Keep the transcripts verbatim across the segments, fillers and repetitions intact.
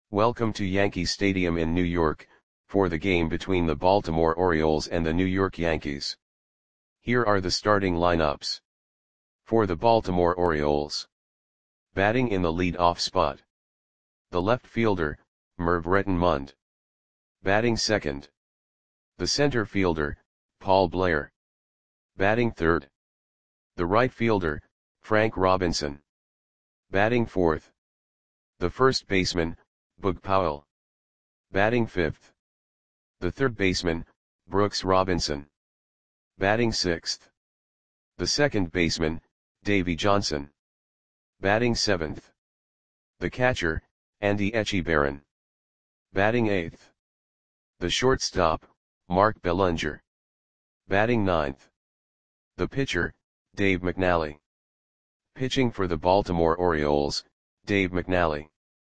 Welcome to Yankee Stadium in New York, for the game between the Baltimore Orioles and the New York Yankees. Here are the starting lineups. For the Baltimore Orioles. Batting in the lead-off spot. The left fielder, Merv Rettenmund. Batting second. The center fielder, Paul Blair. Batting third. The right fielder, Frank Robinson. Batting fourth. The first baseman, Bug Powell. Batting fifth. The third baseman, Brooks Robinson. Batting sixth. The second baseman, Davey Johnson. Batting seventh. The catcher, Andy Etchebarren. Batting eighth. The shortstop, Mark Belanger. Batting ninth. The pitcher, Dave McNally. Pitching for the Baltimore Orioles, Dave McNally.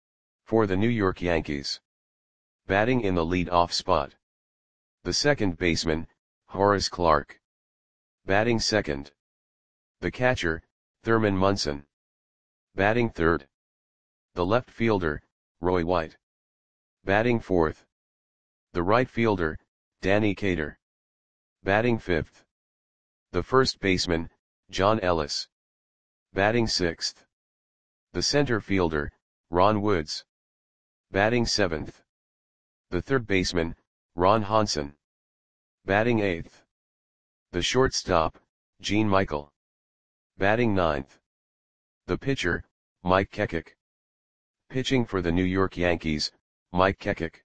For the New York Yankees. Batting in the lead-off spot. The second baseman, Horace Clarke. Batting second. The catcher, Thurman Munson. Batting third. The left fielder, Roy White. Batting fourth. The right fielder, Danny Cater. Batting fifth. The first baseman, John Ellis. Batting sixth. The center fielder, Ron Woods. Batting seventh. The third baseman, Ron Honson. Batting eighth. The shortstop, Gene Michael. Batting ninth. The pitcher, Mike Kekik. Pitching for the New York Yankees, Mike Kekik.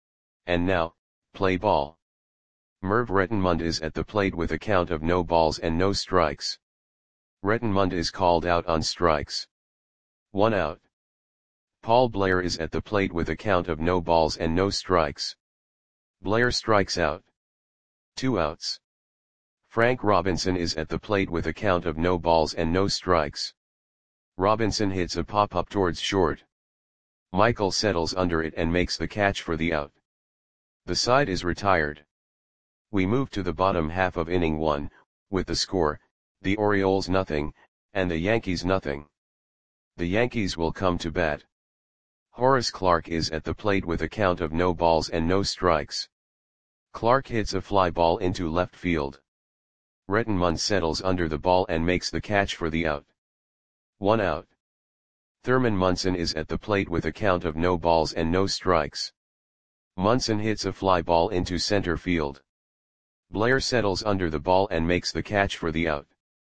And now, play ball. Merv Rettenmund is at the plate with a count of no balls and no strikes. Rettenmund is called out on strikes. One out. Paul Blair is at the plate with a count of no balls and no strikes. Blair strikes out. Two outs. Frank Robinson is at the plate with a count of no balls and no strikes. Robinson hits a pop-up towards short. Michael settles under it and makes the catch for the out. The side is retired. We move to the bottom half of inning one, with the score, the Orioles nothing, and the Yankees nothing. The Yankees will come to bat. Horace Clarke is at the plate with a count of no balls and no strikes. Clarke hits a fly ball into left field. Rettenmund settles under the ball and makes the catch for the out. One out. Thurman Munson is at the plate with a count of no balls and no strikes. Munson hits a fly ball into center field. Blair settles under the ball and makes the catch for the out.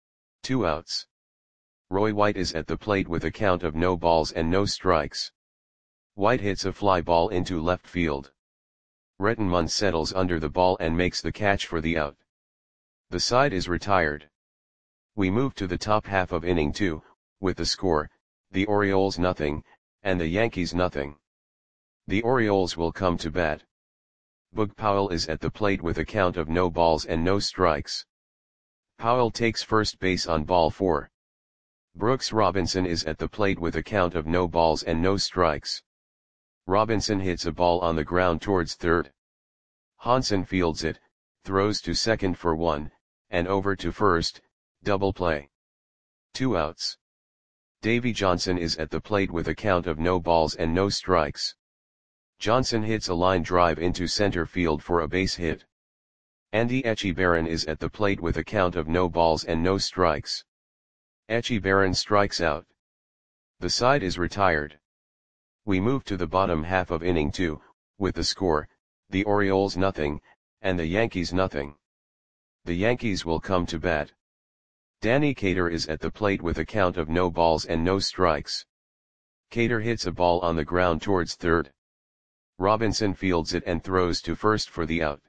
Two outs. Roy White is at the plate with a count of no balls and no strikes. White hits a fly ball into left field. Rettenmund settles under the ball and makes the catch for the out. The side is retired. We move to the top half of inning two, with the score, the Orioles nothing, and the Yankees nothing. The Orioles will come to bat. Bug Powell is at the plate with a count of no balls and no strikes. Powell takes first base on ball four. Brooks Robinson is at the plate with a count of no balls and no strikes. Robinson hits a ball on the ground towards third. Honson fields it, throws to second for one, and over to first, double play. Two outs. Davey Johnson is at the plate with a count of no balls and no strikes. Johnson hits a line drive into center field for a base hit. Andy Etchebarren is at the plate with a count of no balls and no strikes. Etchebarren strikes out. The side is retired. We move to the bottom half of inning two, with the score, the Orioles nothing, and the Yankees nothing. The Yankees will come to bat. Danny Cater is at the plate with a count of no balls and no strikes. Cater hits a ball on the ground towards third. Robinson fields it and throws to first for the out.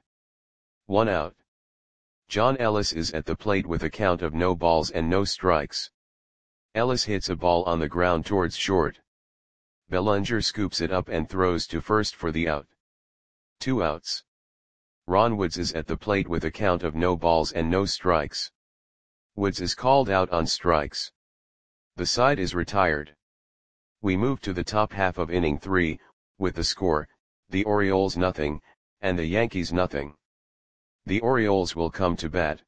One out. John Ellis is at the plate with a count of no balls and no strikes. Ellis hits a ball on the ground towards short. Belanger scoops it up and throws to first for the out. Two outs. Ron Woods is at the plate with a count of no balls and no strikes. Woods is called out on strikes. The side is retired. We move to the top half of inning three, with the score, the Orioles nothing, and the Yankees nothing. The Orioles will come to bat.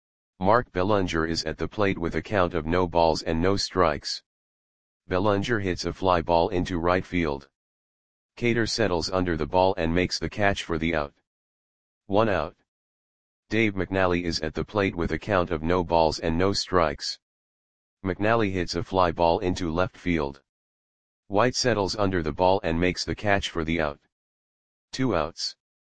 Mark Belanger is at the plate with a count of no balls and no strikes. Belanger hits a fly ball into right field. Cater settles under the ball and makes the catch for the out. One out. Dave McNally is at the plate with a count of no balls and no strikes. McNally hits a fly ball into left field. White settles under the ball and makes the catch for the out. Two outs.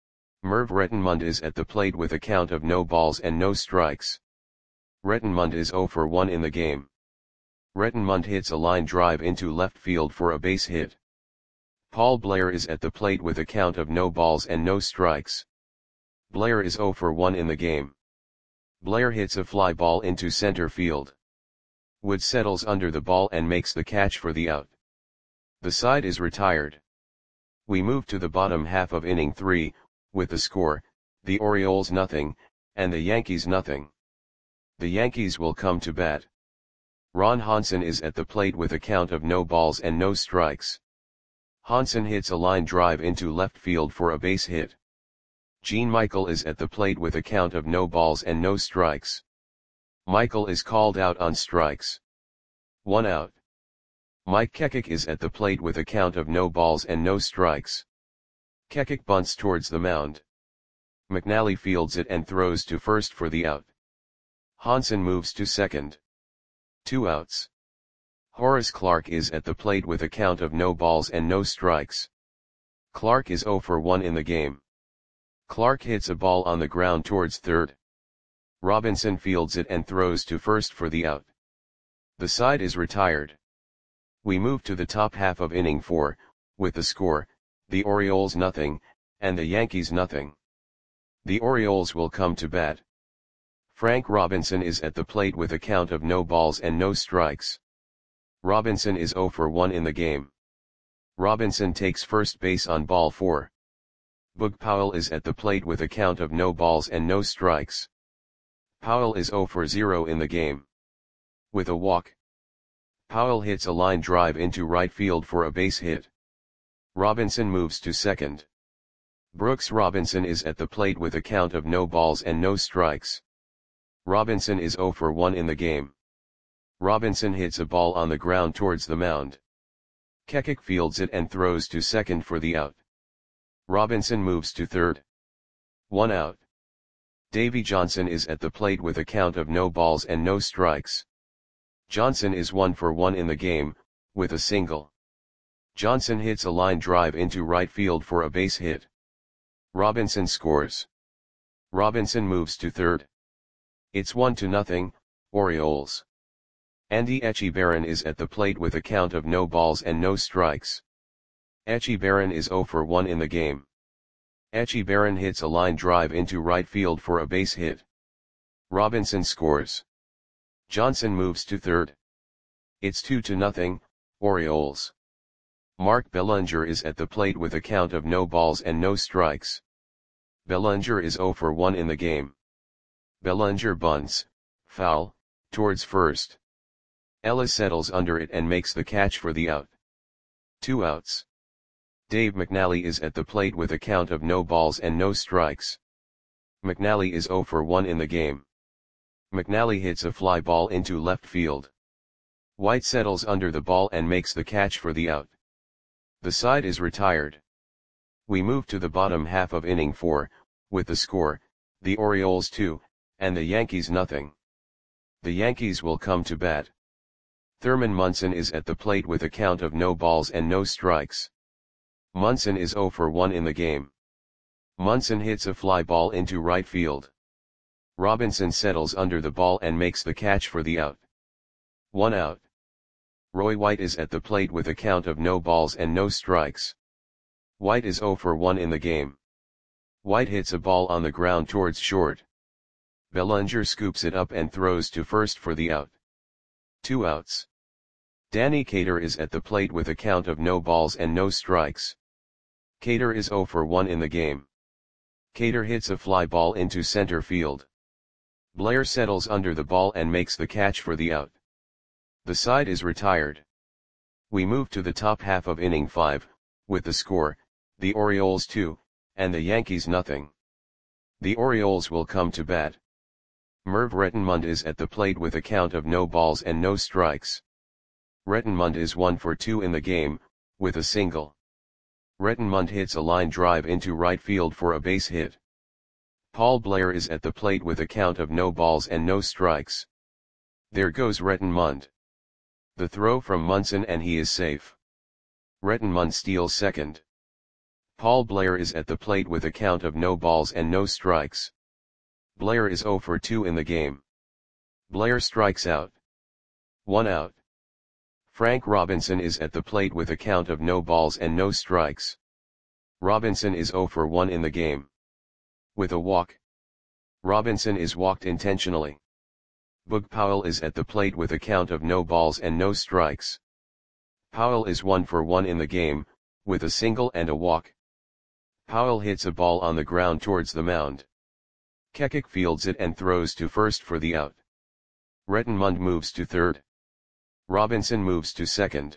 Merv Rettenmund is at the plate with a count of no balls and no strikes. Rettenmund is zero for one in the game. Rettenmund hits a line drive into left field for a base hit. Paul Blair is at the plate with a count of no balls and no strikes. Blair is zero for one in the game. Blair hits a fly ball into center field. Wood settles under the ball and makes the catch for the out. The side is retired. We move to the bottom half of inning three, with the score, the Orioles nothing, and the Yankees nothing. The Yankees will come to bat. Ron Hansen is at the plate with a count of no balls and no strikes. Hansen hits a line drive into left field for a base hit. Gene Michael is at the plate with a count of no balls and no strikes. Michael is called out on strikes. One out. Mike Kekik is at the plate with a count of no balls and no strikes. Kekik bunts towards the mound. McNally fields it and throws to first for the out. Hansen moves to second. Two outs. Horace Clarke is at the plate with a count of no balls and no strikes. Clarke is zero for one in the game. Clarke hits a ball on the ground towards third. Robinson fields it and throws to first for the out. The side is retired. We move to the top half of inning four, with the score, the Orioles nothing, and the Yankees nothing. The Orioles will come to bat. Frank Robinson is at the plate with a count of no balls and no strikes. Robinson is zero for one in the game. Robinson takes first base on ball four. Boog Powell is at the plate with a count of no balls and no strikes. Powell is zero for zero in the game. With a walk, Powell hits a line drive into right field for a base hit. Robinson moves to second. Brooks Robinson is at the plate with a count of no balls and no strikes. Robinson is zero for one in the game. Robinson hits a ball on the ground towards the mound. Kekik fields it and throws to second for the out. Robinson moves to third. One out. Davy Johnson is at the plate with a count of no balls and no strikes. Johnson is one for one in the game, with a single. Johnson hits a line drive into right field for a base hit. Robinson scores. Robinson moves to third. It's one to nothing, Orioles. Andy Etchebarren is at the plate with a count of no balls and no strikes. Etchebarren is zero for one in the game. Etchebarren hits a line drive into right field for a base hit. Robinson scores. Johnson moves to third. It's two to nothing, Orioles. Mark Bellinger is at the plate with a count of no balls and no strikes. Bellinger is zero for one in the game. Bellinger bunts, foul, towards first. Ellis settles under it and makes the catch for the out. Two outs. Dave McNally is at the plate with a count of no balls and no strikes. McNally is zero for one in the game. McNally hits a fly ball into left field. White settles under the ball and makes the catch for the out. The side is retired. We move to the bottom half of inning four, with the score, the Orioles two, and the Yankees nothing. The Yankees will come to bat. Thurman Munson is at the plate with a count of no balls and no strikes. Munson is zero for one in the game. Munson hits a fly ball into right field. Robinson settles under the ball and makes the catch for the out. One out. Roy White is at the plate with a count of no balls and no strikes. White is zero for one in the game. White hits a ball on the ground towards short. Bellinger scoops it up and throws to first for the out. Two outs. Danny Cater is at the plate with a count of no balls and no strikes. Cater is zero for one in the game. Cater hits a fly ball into center field. Blair settles under the ball and makes the catch for the out. The side is retired. We move to the top half of inning five, with the score, the Orioles two, and the Yankees nothing. The Orioles will come to bat. Merv Rettenmund is at the plate with a count of no balls and no strikes. Rettenmund is one for two in the game, with a single. Rettenmund hits a line drive into right field for a base hit. Paul Blair is at the plate with a count of no balls and no strikes. There goes Rettenmund. The throw from Munson and he is safe. Rettenmund steals second. Paul Blair is at the plate with a count of no balls and no strikes. Blair is oh for two in the game. Blair strikes out. One out. Frank Robinson is at the plate with a count of no balls and no strikes. Robinson is oh for one in the game. With a walk. Robinson is walked intentionally. Boog Powell is at the plate with a count of no balls and no strikes. Powell is one for one in the game, with a single and a walk. Powell hits a ball on the ground towards the mound. Kekik fields it and throws to first for the out. Rettenmund moves to third. Robinson moves to second.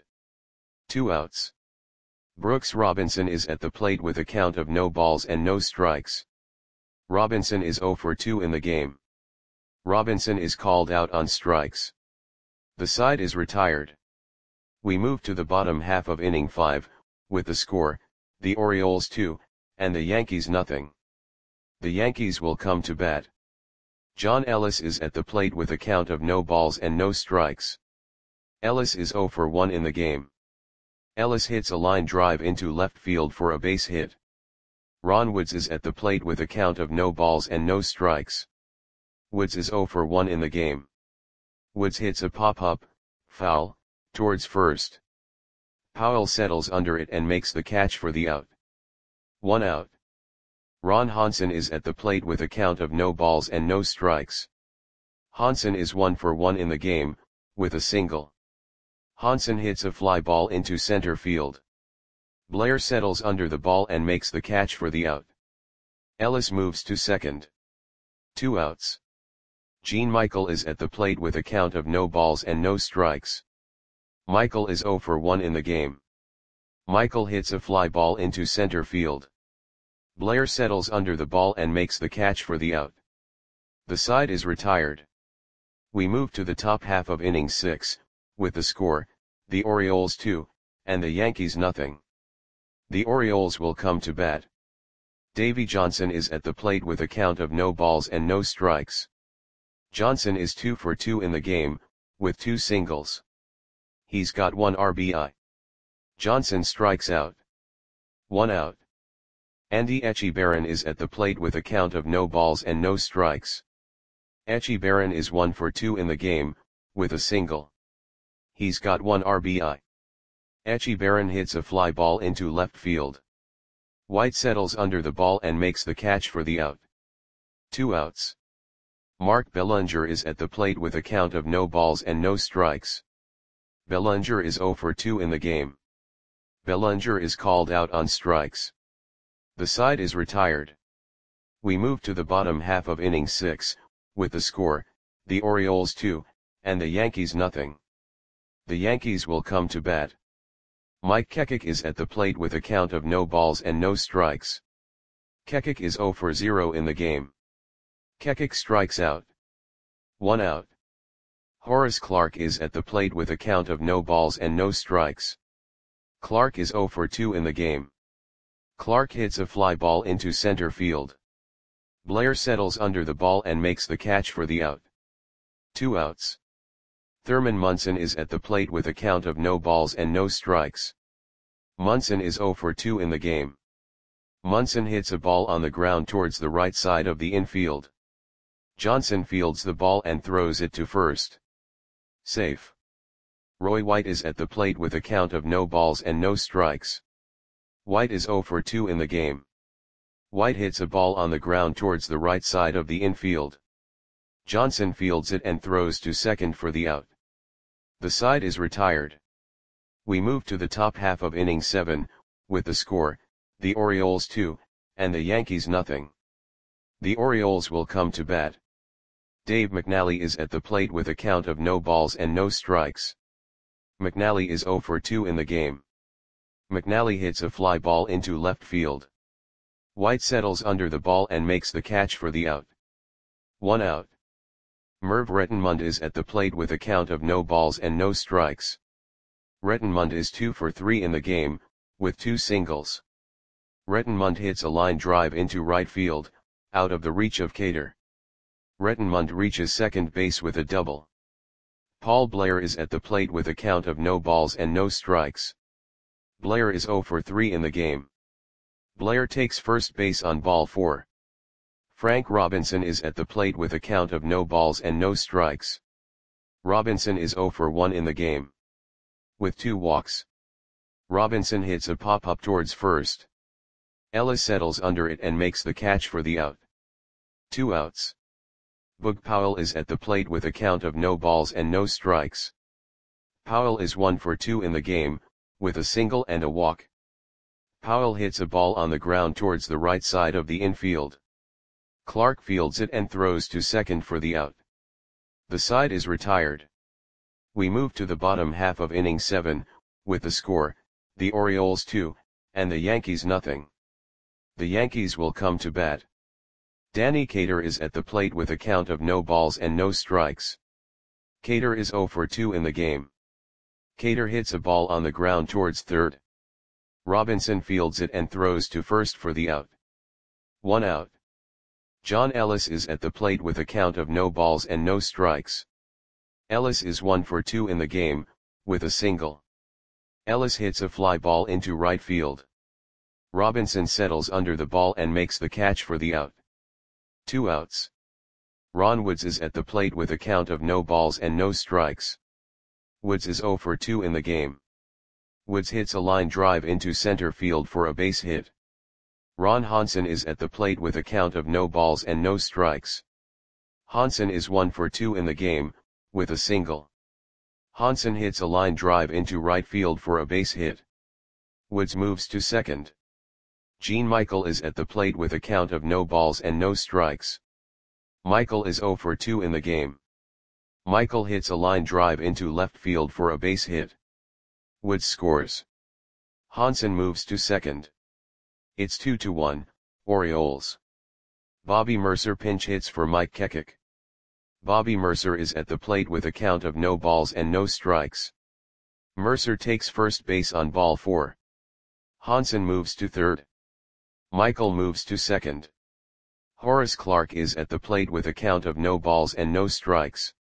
Two outs. Brooks Robinson is at the plate with a count of no balls and no strikes. Robinson is oh for two in the game. Robinson is called out on strikes. The side is retired. We move to the bottom half of inning five, with the score, the Orioles two, and the Yankees nothing. The Yankees will come to bat. John Ellis is at the plate with a count of no balls and no strikes. Ellis is oh for one in the game. Ellis hits a line drive into left field for a base hit. Ron Woods is at the plate with a count of no balls and no strikes. Woods is oh for one in the game. Woods hits a pop-up, foul, towards first. Powell settles under it and makes the catch for the out. One out. Ron Hansen is at the plate with a count of no balls and no strikes. Hansen is one for one in the game, with a single. Hansen hits a fly ball into center field. Blair settles under the ball and makes the catch for the out. Ellis moves to second. Two outs. Gene Michael is at the plate with a count of no balls and no strikes. Michael is oh for one in the game. Michael hits a fly ball into center field. Blair settles under the ball and makes the catch for the out. The side is retired. We move to the top half of inning six, with the score, the Orioles two, and the Yankees nothing. The Orioles will come to bat. Davy Johnson is at the plate with a count of no balls and no strikes. Johnson is two for two in the game, with two singles. He's got one R B I. Johnson strikes out. One out. Andy Etchebarren is at the plate with a count of no balls and no strikes. Etchebarren is one for two in the game, with a single. He's got one R B I. Etchebarren hits a fly ball into left field. White settles under the ball and makes the catch for the out. Two outs. Mark Bellinger is at the plate with a count of no balls and no strikes. Bellinger is oh for two in the game. Bellinger is called out on strikes. The side is retired. We move to the bottom half of inning six, with the score, the Orioles two, and the Yankees nothing. The Yankees will come to bat. Mike Kekik is at the plate with a count of no balls and no strikes. Kekik is oh for zero in the game. Kekik strikes out. One out. Horace Clarke is at the plate with a count of no balls and no strikes. Clarke is oh for two in the game. Clarke hits a fly ball into center field. Blair settles under the ball and makes the catch for the out. Two outs. Thurman Munson is at the plate with a count of no balls and no strikes. Munson is oh for two in the game. Munson hits a ball on the ground towards the right side of the infield. Johnson fields the ball and throws it to first. Safe. Roy White is at the plate with a count of no balls and no strikes. White is oh for two in the game. White hits a ball on the ground towards the right side of the infield. Johnson fields it and throws to second for the out. The side is retired. We move to the top half of inning seven, with the score, the Orioles two, and the Yankees nothing. The Orioles will come to bat. Dave McNally is at the plate with a count of no balls and no strikes. McNally is oh for two in the game. McNally hits a fly ball into left field. White settles under the ball and makes the catch for the out. One out. Merv Rettenmund is at the plate with a count of no balls and no strikes. Rettenmund is two for three in the game, with two singles. Rettenmund hits a line drive into right field, out of the reach of Cater. Rettenmund reaches second base with a double. Paul Blair is at the plate with a count of no balls and no strikes. Blair is zero for three in the game. Blair takes first base on ball four. Frank Robinson is at the plate with a count of no balls and no strikes. Robinson is zero for one in the game. With two walks. Robinson hits a pop-up towards first. Ellis settles under it and makes the catch for the out. Two outs. Boog Powell is at the plate with a count of no balls and no strikes. Powell is one for two in the game, with a single and a walk. Powell hits a ball on the ground towards the right side of the infield. Clark fields it and throws to second for the out. The side is retired. We move to the bottom half of inning seven, with the score, the Orioles two, and the Yankees nothing. The Yankees will come to bat. Danny Cater is at the plate with a count of no balls and no strikes. Cater is zero for two in the game. Cater hits a ball on the ground towards third. Robinson fields it and throws to first for the out. One out. John Ellis is at the plate with a count of no balls and no strikes. Ellis is one for two in the game, with a single. Ellis hits a fly ball into right field. Robinson settles under the ball and makes the catch for the out. Two outs. Ron Woods is at the plate with a count of no balls and no strikes. Woods is zero for two in the game. Woods hits a line drive into center field for a base hit. Ron Hansen is at the plate with a count of no balls and no strikes. Hansen is one for two in the game, with a single. Hansen hits a line drive into right field for a base hit. Woods moves to second. Gene Michael is at the plate with a count of no balls and no strikes. Michael is zero for two in the game. Michael hits a line drive into left field for a base hit. Woods scores. Hansen moves to second. It's two to one, Orioles. Bobby Mercer pinch hits for Mike Kekik. Bobby Mercer is at the plate with a count of no balls and no strikes. Mercer takes first base on ball four. Hansen moves to third. Michael moves to second. Horace Clark is at the plate with a count of no balls and no strikes.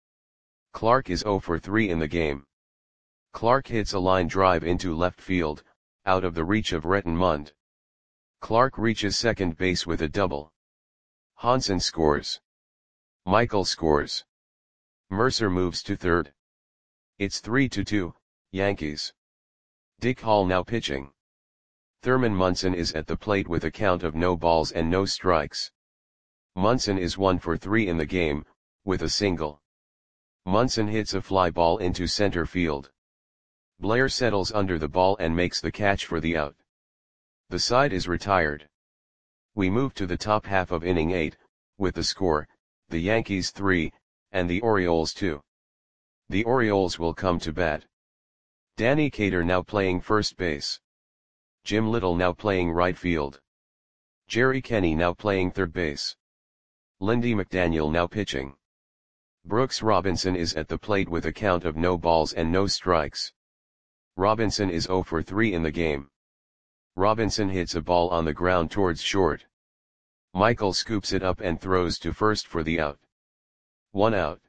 Clark is zero for three in the game. Clark hits a line drive into left field, out of the reach of Rettenmund. Clark reaches second base with a double. Hansen scores. Michael scores. Mercer moves to third. It's three to two, Yankees. Dick Hall now pitching. Thurman Munson is at the plate with a count of no balls and no strikes. Munson is one for three in the game, with a single. Munson hits a fly ball into center field. Blair settles under the ball and makes the catch for the out. The side is retired. We move to the top half of inning eight, with the score, the Yankees three, and the Orioles two. The Orioles will come to bat. Danny Cater now playing first base. Jim Little now playing right field. Jerry Kenny now playing third base. Lindy McDaniel now pitching. Brooks Robinson is at the plate with a count of no balls and no strikes. Robinson is zero for three in the game. Robinson hits a ball on the ground towards short. Michael scoops it up and throws to first for the out. One out.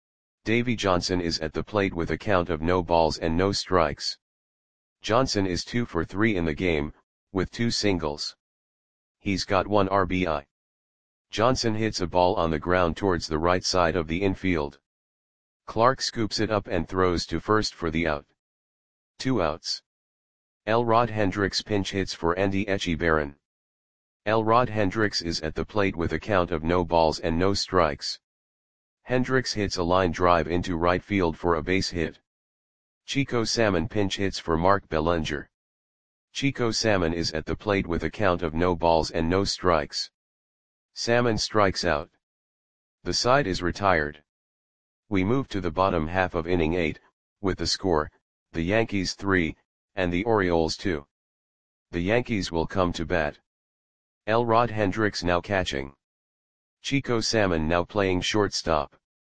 Davy Johnson is at the plate with a count of no balls and no strikes. Johnson is two for three in the game, with two singles. He's got one R B I. Johnson hits a ball on the ground towards the right side of the infield. Clark scoops it up and throws to first for the out. Two outs. Elrod Hendricks pinch hits for Andy Echebarren. Elrod Hendricks is at the plate with a count of no balls and no strikes. Hendricks hits a line drive into right field for a base hit. Chico Salmon pinch hits for Mark Bellinger. Chico Salmon is at the plate with a count of no balls and no strikes. Salmon strikes out. The side is retired. We move to the bottom half of inning eight, with the score, the Yankees three, and the Orioles two. The Yankees will come to bat. Elrod Hendricks now catching. Chico Salmon now playing shortstop.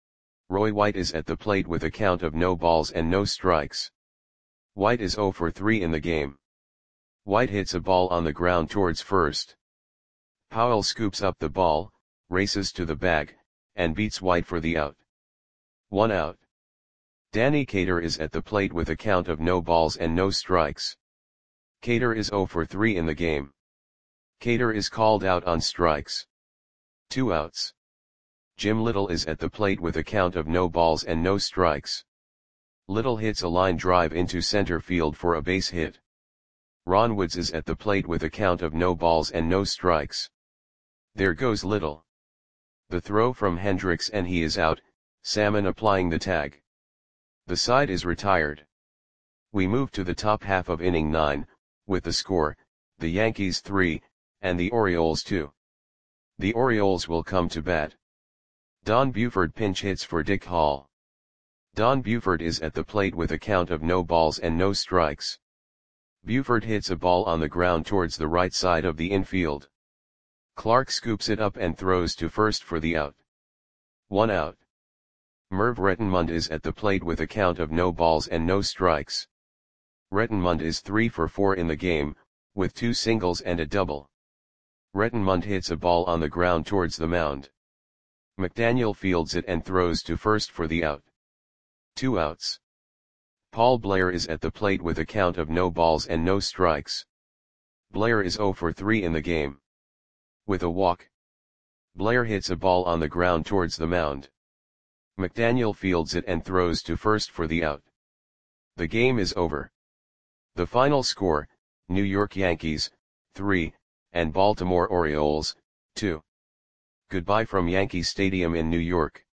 Roy White is at the plate with a count of no balls and no strikes. White is zero for three in the game. White hits a ball on the ground towards first. Powell scoops up the ball, races to the bag, and beats White for the out. One out. Danny Cater is at the plate with a count of no balls and no strikes. Cater is zero for three in the game. Cater is called out on strikes. Two outs. Jim Little is at the plate with a count of no balls and no strikes. Little hits a line drive into center field for a base hit. Ron Woods is at the plate with a count of no balls and no strikes. There goes Little. The throw from Hendricks and he is out, Salmon applying the tag. The side is retired. We move to the top half of inning nine, with the score, the Yankees three, and the Orioles two. The Orioles will come to bat. Don Buford pinch hits for Dick Hall. Don Buford is at the plate with a count of no balls and no strikes. Buford hits a ball on the ground towards the right side of the infield. Clark scoops it up and throws to first for the out. One out. Merv Rettenmund is at the plate with a count of no balls and no strikes. Rettenmund is three for four in the game, with two singles and a double. Rettenmund hits a ball on the ground towards the mound. McDaniel fields it and throws to first for the out. Two outs. Paul Blair is at the plate with a count of no balls and no strikes. Blair is zero for three in the game. With a walk. Blair hits a ball on the ground towards the mound. McDaniel fields it and throws to first for the out. The game is over. The final score, New York Yankees, three, and Baltimore Orioles, two. Goodbye from Yankee Stadium in New York.